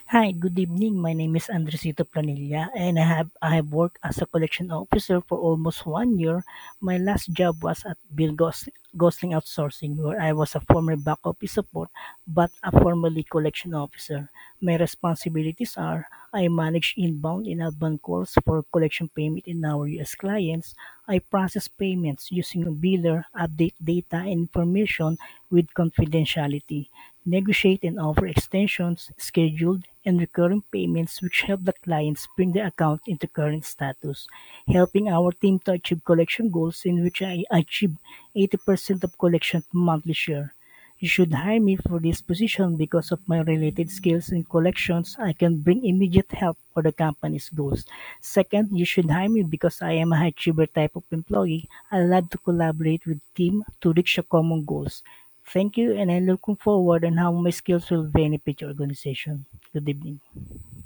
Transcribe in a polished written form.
Hi, good evening. My name is Andresito Planilla, and I have worked as a collection officer for almost 1 year. My last job was at Gosling Outsourcing, where I was a former back office support but a formerly collection officer. My responsibilities are I manage inbound and outbound calls for collection payment in our US clients. I process payments using a biller, update data and information with confidentiality, negotiate and offer extensions, scheduled and recurring payments which help the clients bring their account into current status, helping our team to achieve collection goals in which I achieve 80% of collection monthly share. You should hire me for this position because of my related skills in collections. I can bring immediate help for the company's goals. Second, you should hire me because I am a high achiever type of employee. I love to collaborate with team to reach a common goals. Thank you, and I'm looking forward on how my skills will benefit your organization. Good evening.